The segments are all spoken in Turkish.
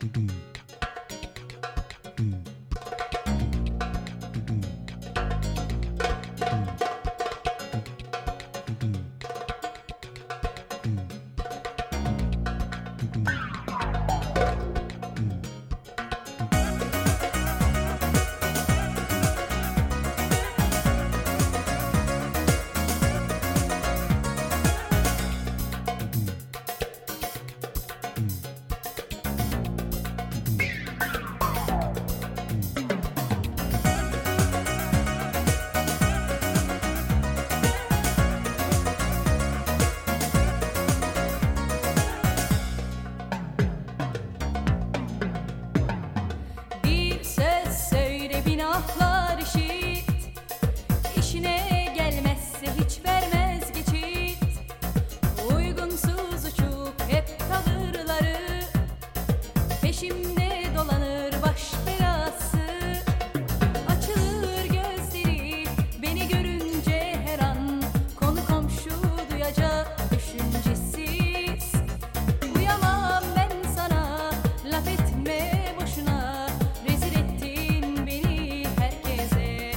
Günahlar işit, işine gelmezse hiç vermez geçit. Uygunsuz uçuk hep tavırları, peşimde dolanır baş belası. Açılır gözleri beni görünce her an, konu komşu duyacak düşüncesiz. Uyamam ben sana, laf etme boşuna, rezil ettin beni herkese.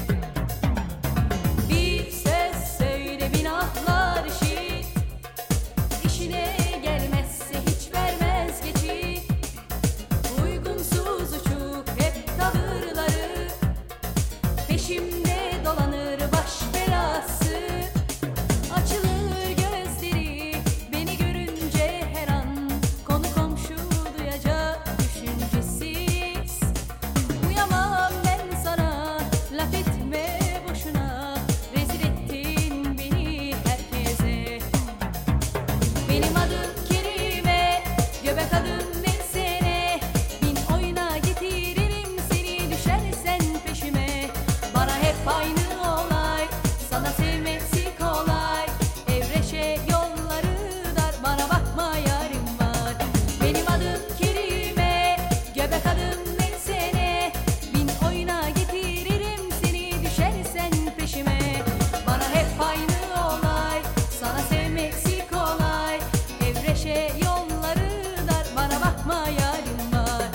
Bir söz söyle günahlar işit, işine gelmezse hiç vermez geçit. Uygunsuz uçuk hep tavırları, peşimde dolanır baş belası. Açılır gözleri beni görünce her an, konu komşu duyacak düşüncesiz. Uyamam ben sana, laf etme boşuna, rezil ettin beni herkese. Benim adım Kerime, göbek adım Mesene. Bin oyuna getiririm seni, düşersen peşime. Bana hep aynı olay, sana sevmesi kolay. Evreşe yolları dar, bana bakma yarim var. Benim adım Kerime, göbek adım Mesene. Bin oyuna getiririm seni, düşersen peşime. Bana hep aynı olay, sana sevmesi kolay. Evreşe yolları dar, bana bakma yarim var.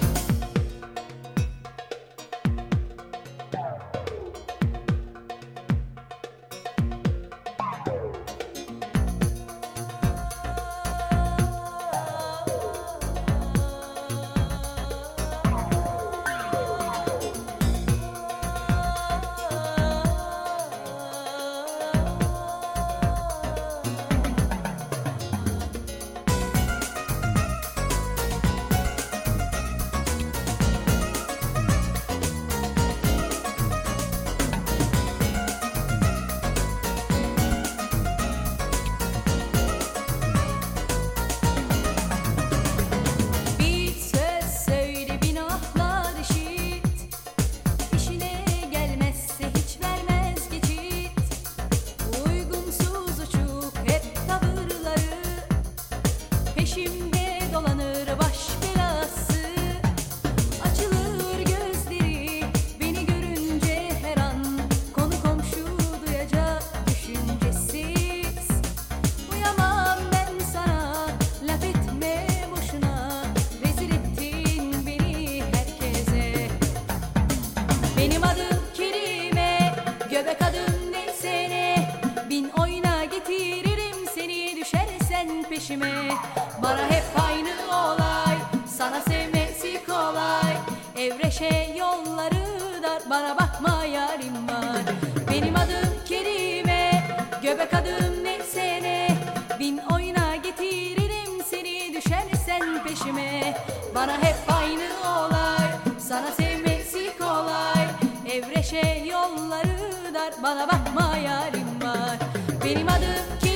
Bir söz söyle günahlar işit, işine gelmezse hiç vermez geçit. Uygunsuz uçuk hep tavırları, peşimde dolanır baş belası. Açılır gözleri beni görünce her an, konu komşu duyacak düşüncesiz. Uyamam ben sana, laf etme boşuna, rezil ettin beni herkese. Benim adım Kerime, göbek adım Mesene. Bin oyuna getiririm seni, düşersen peşime. Bana hep aynı olay, sana sevmesi kolay. Evreşe yolları dar, bana bakma yarim var. Benim adım Kerime, göbek adım Mesene. Bin oyuna getiririm seni, düşersen peşime. Bana hep aynı olay, sana sevmesi kolay. Evreşe yolları dar, bana bakma yarim var. Benim adım Kerime.